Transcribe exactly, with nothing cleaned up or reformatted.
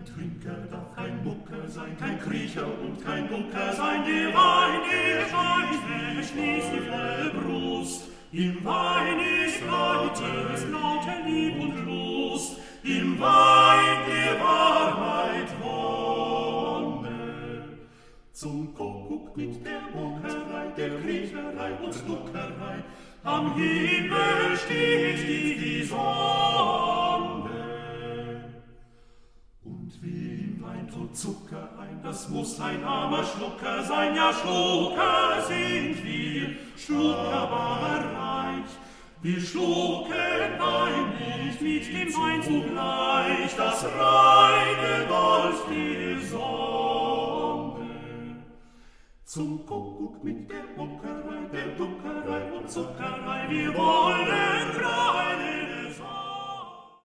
Trinker darf kein Mucker sein, kein Kriecher und kein Ducker sein. Der Wein, der Wein, der schließt die volle Brust. Im Wein ist Leute, ist lauter Lieb und Lust. Im Wein der Wahrheit Wonne. Zum Kuckuck mit der Muckerei, der Kriecherei und Duckerei. Am Himmel steht die, die Sonne. Und wie im Wein tut Zucker ein, das muss ein armer Schlucker sein. Ja, Schlucker sind wir, Schlucker aber reich. Wir schlucken Wein nicht mit dem Wein zugleich, das reine Gold der Sonne. Zum Kuckuck mit der Muckerei, der Duckerei und Zuckerei, wir wollen reine